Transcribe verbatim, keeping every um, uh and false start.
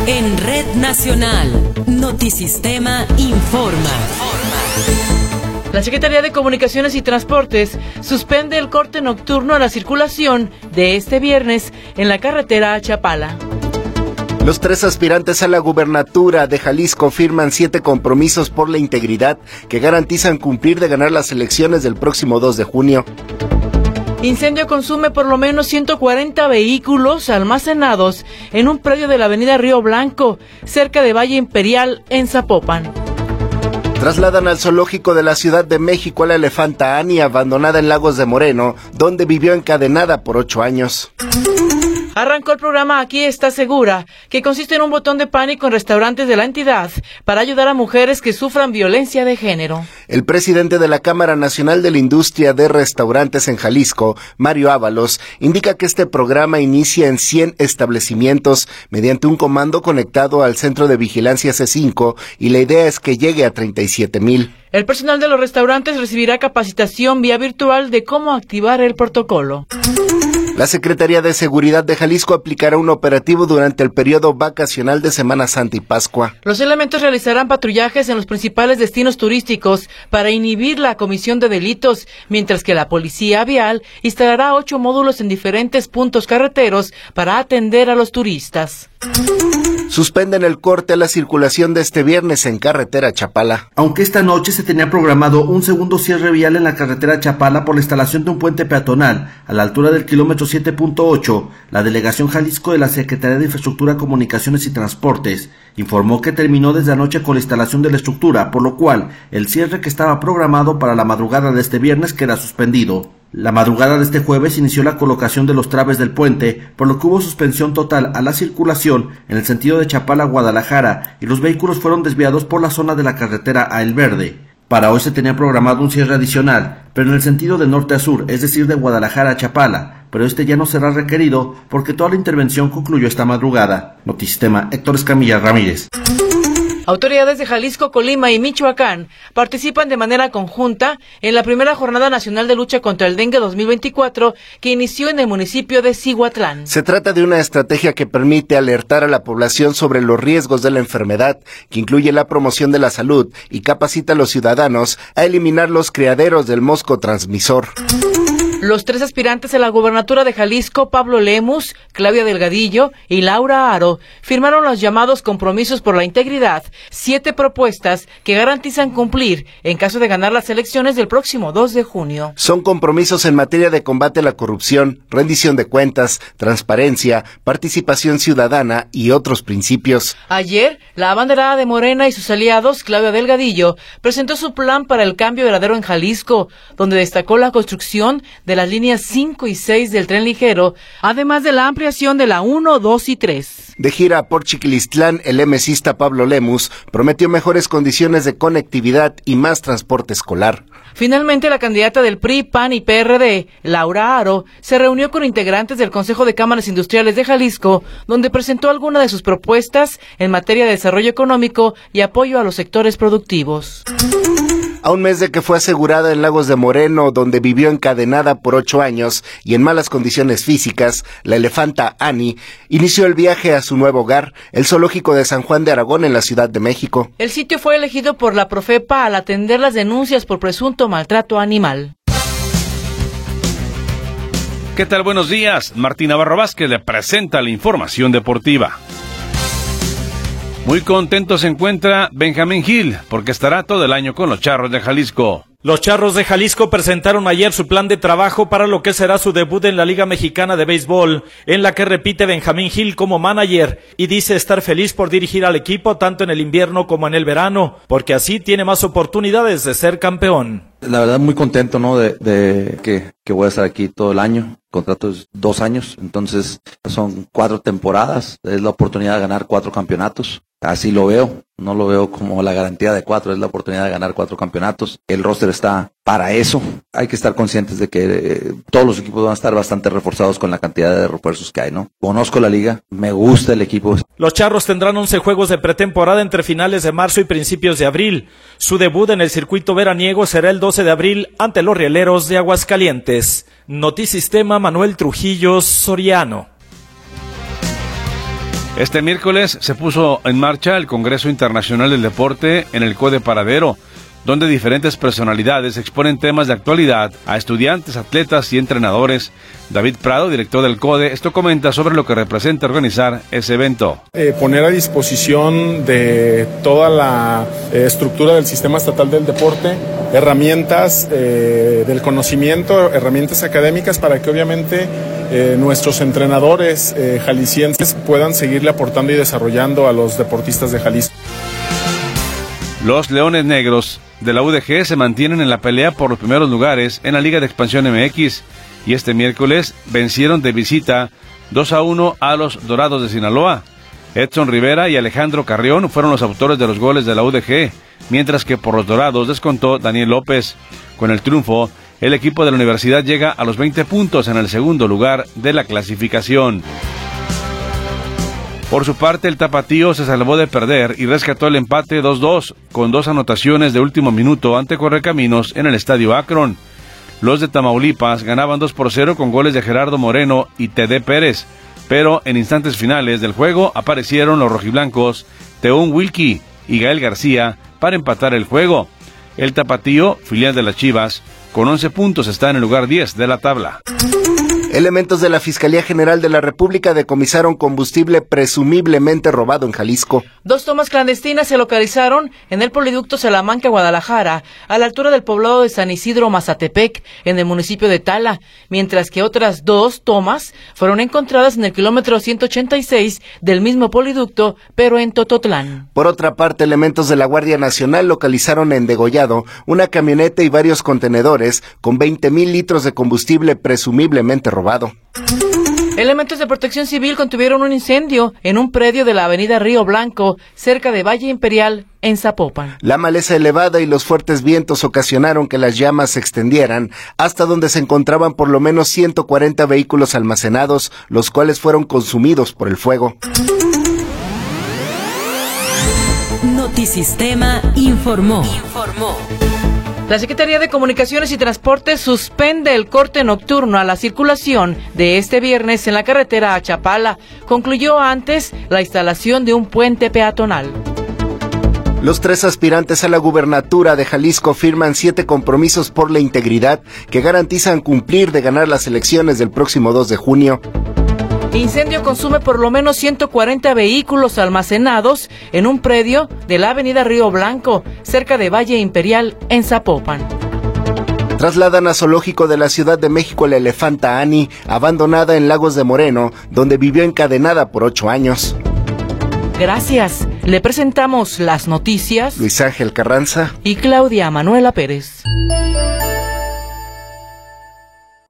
En Red Nacional, Notisistema informa. La Secretaría de Comunicaciones y Transportes suspende el corte nocturno a la circulación de este viernes en la carretera a Chapala. Los tres aspirantes a la gubernatura de Jalisco firman siete compromisos por la integridad que garantizan cumplir de ganar las elecciones del próximo dos de junio. Incendio consume por lo menos ciento cuarenta vehículos almacenados en un predio de la avenida Río Blanco, cerca de Valle Imperial, en Zapopan. Trasladan al zoológico de la Ciudad de México a la elefanta Annie, abandonada en Lagos de Moreno, donde vivió encadenada por ocho años. Arrancó el programa Aquí está segura, que consiste en un botón de pánico en restaurantes de la entidad para ayudar a mujeres que sufran violencia de género. El presidente de la Cámara Nacional de la Industria de Restaurantes en Jalisco, Mario Ábalos, indica que este programa inicia en cien establecimientos mediante un comando conectado al Centro de Vigilancia C cinco y la idea es que llegue a treinta y siete mil. El personal de los restaurantes recibirá capacitación vía virtual de cómo activar el protocolo. La Secretaría de Seguridad de Jalisco aplicará un operativo durante el periodo vacacional de Semana Santa y Pascua. Los elementos realizarán patrullajes en los principales destinos turísticos para inhibir la comisión de delitos, mientras que la Policía Vial instalará ocho módulos en diferentes puntos carreteros para atender a los turistas. Suspenden el corte a la circulación de este viernes en carretera Chapala. Aunque esta noche se tenía programado un segundo cierre vial en la carretera Chapala por la instalación de un puente peatonal a la altura del kilómetro siete punto ocho, la delegación Jalisco de la Secretaría de Infraestructura, Comunicaciones y Transportes informó que terminó desde anoche con la instalación de la estructura, por lo cual el cierre que estaba programado para la madrugada de este viernes queda suspendido. La madrugada de este jueves inició la colocación de los traves del puente, por lo que hubo suspensión total a la circulación en el sentido de Chapala a Guadalajara y los vehículos fueron desviados por la zona de la carretera a El Verde. Para hoy se tenía programado un cierre adicional, pero en el sentido de norte a sur, es decir, de Guadalajara a Chapala, pero este ya no será requerido porque toda la intervención concluyó esta madrugada. Notisistema, Héctor Escamilla Ramírez. Autoridades de Jalisco, Colima y Michoacán participan de manera conjunta en la primera Jornada Nacional de Lucha contra el Dengue dos mil veinticuatro que inició en el municipio de Cihuatlán. Se trata de una estrategia que permite alertar a la población sobre los riesgos de la enfermedad, que incluye la promoción de la salud y capacita a los ciudadanos a eliminar los criaderos del mosco transmisor. Los tres aspirantes a la gubernatura de Jalisco, Pablo Lemus, Claudia Delgadillo y Laura Aro, firmaron los llamados compromisos por la integridad, siete propuestas que garantizan cumplir en caso de ganar las elecciones del próximo dos de junio. Son compromisos en materia de combate a la corrupción, rendición de cuentas, transparencia, participación ciudadana y otros principios. Ayer, la abanderada de Morena y sus aliados, Claudia Delgadillo, presentó su plan para el cambio verdadero en Jalisco, donde destacó la construcción de de las líneas cinco y seis del tren ligero, además de la ampliación de la uno, dos y tres. De gira por Chiquilistlán, el emesista Pablo Lemus prometió mejores condiciones de conectividad y más transporte escolar. Finalmente, la candidata del P R I, P A N y P R D, Laura Aro, se reunió con integrantes del Consejo de Cámaras Industriales de Jalisco, donde presentó algunas de sus propuestas en materia de desarrollo económico y apoyo a los sectores productivos. A un mes de que fue asegurada en Lagos de Moreno, donde vivió encadenada por ocho años y en malas condiciones físicas, la elefanta Annie inició el viaje a su nuevo hogar, el zoológico de San Juan de Aragón en la Ciudad de México. El sitio fue elegido por la Profepa al atender las denuncias por presunto maltrato animal. ¿Qué tal? Buenos días. Martín Navarro Vázquez le presenta la información deportiva. Muy contento se encuentra Benjamín Gil, porque estará todo el año con los Charros de Jalisco. Los Charros de Jalisco presentaron ayer su plan de trabajo para lo que será su debut en la Liga Mexicana de Béisbol, en la que repite Benjamín Gil como manager y dice estar feliz por dirigir al equipo tanto en el invierno como en el verano, porque así tiene más oportunidades de ser campeón. La verdad muy contento, ¿no? De, de que, que voy a estar aquí todo el año. Contrato es dos años, entonces son cuatro temporadas, es la oportunidad de ganar cuatro campeonatos. Así lo veo, no lo veo como la garantía de cuatro, es la oportunidad de ganar cuatro campeonatos. El roster está para eso. Hay que estar conscientes de que eh, todos los equipos van a estar bastante reforzados con la cantidad de refuerzos que hay, ¿no? Conozco la liga, me gusta el equipo. Los Charros tendrán once juegos de pretemporada entre finales de marzo y principios de abril. Su debut en el circuito veraniego será el doce de abril ante los Rieleros de Aguascalientes. Notisistema, Manuel Trujillo Soriano. Este miércoles se puso en marcha el Congreso Internacional del Deporte en el CODE Paradero, donde diferentes personalidades exponen temas de actualidad a estudiantes, atletas y entrenadores. David Prado, director del CODE, esto comenta sobre lo que representa organizar ese evento. Eh, poner a disposición de toda la eh, estructura del sistema estatal del deporte herramientas eh, del conocimiento, herramientas académicas para que obviamente eh, nuestros entrenadores eh, jaliscienses puedan seguirle aportando y desarrollando a los deportistas de Jalisco. Los Leones Negros de la U D G se mantienen en la pelea por los primeros lugares en la Liga de Expansión M X y este miércoles vencieron de visita dos a uno a los Dorados de Sinaloa. Edson Rivera y Alejandro Carrión fueron los autores de los goles de la U D G, mientras que por los Dorados descontó Daniel López. Con el triunfo, el equipo de la universidad llega a los veinte puntos en el segundo lugar de la clasificación. Por su parte, el Tapatío se salvó de perder y rescató el empate dos dos, con dos anotaciones de último minuto ante Correcaminos en el Estadio Akron. Los de Tamaulipas ganaban dos por cero con goles de Gerardo Moreno y T D Pérez, pero en instantes finales del juego aparecieron los rojiblancos Teún Wilkie y Gael García para empatar el juego. El Tapatío, filial de las Chivas, con once puntos está en el lugar diez de la tabla. Elementos de la Fiscalía General de la República decomisaron combustible presumiblemente robado en Jalisco. Dos tomas clandestinas se localizaron en el poliducto Salamanca-Guadalajara, a la altura del poblado de San Isidro-Mazatepec, en el municipio de Tala, mientras que otras dos tomas fueron encontradas en el kilómetro ciento ochenta y seis del mismo poliducto, pero en Tototlán. Por otra parte, elementos de la Guardia Nacional localizaron en Degollado una camioneta y varios contenedores con veinte mil litros de combustible presumiblemente robado. Elementos de Protección Civil contuvieron un incendio en un predio de la avenida Río Blanco, cerca de Valle Imperial, en Zapopan. La maleza elevada y los fuertes vientos ocasionaron que las llamas se extendieran hasta donde se encontraban por lo menos ciento cuarenta vehículos almacenados, los cuales fueron consumidos por el fuego. Notisistema informó. Informó. La Secretaría de Comunicaciones y Transportes suspende el corte nocturno a la circulación de este viernes en la carretera a Chapala. Concluyó antes la instalación de un puente peatonal. Los tres aspirantes a la gubernatura de Jalisco firman siete compromisos por la integridad que garantizan cumplir de ganar las elecciones del próximo dos de junio. Incendio consume por lo menos ciento cuarenta vehículos almacenados en un predio de la avenida Río Blanco, cerca de Valle Imperial, en Zapopan. Trasladan a zoológico de la Ciudad de México la elefanta Annie, abandonada en Lagos de Moreno, donde vivió encadenada por ocho años. Gracias. Le presentamos las noticias. Luis Ángel Carranza y Claudia Manuela Pérez.